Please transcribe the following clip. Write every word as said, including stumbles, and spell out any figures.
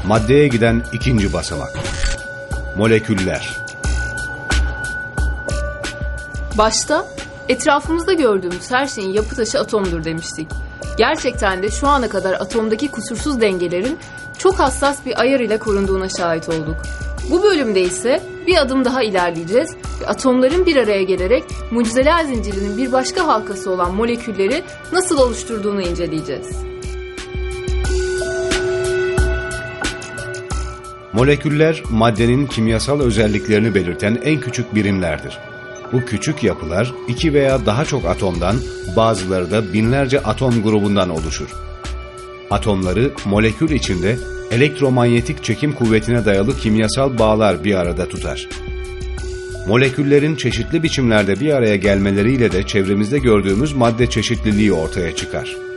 Maddeye giden ikinci basamak. Moleküller. Başta etrafımızda gördüğümüz her şeyin yapı taşı atomdur demiştik. Gerçekten de şu ana kadar atomdaki kusursuz dengelerin çok hassas bir ayar ile korunduğuna şahit olduk. Bu bölümde ise bir adım daha ilerleyeceğiz ve atomların bir araya gelerek mucizeler zincirinin bir başka halkası olan molekülleri nasıl oluşturduğunu inceleyeceğiz. Moleküller, maddenin kimyasal özelliklerini belirten en küçük birimlerdir. Bu küçük yapılar iki veya daha çok atomdan, bazıları da binlerce atom grubundan oluşur. Atomları molekül içinde elektromanyetik çekim kuvvetine dayalı kimyasal bağlar bir arada tutar. Moleküllerin çeşitli biçimlerde bir araya gelmeleriyle de çevremizde gördüğümüz madde çeşitliliği ortaya çıkar.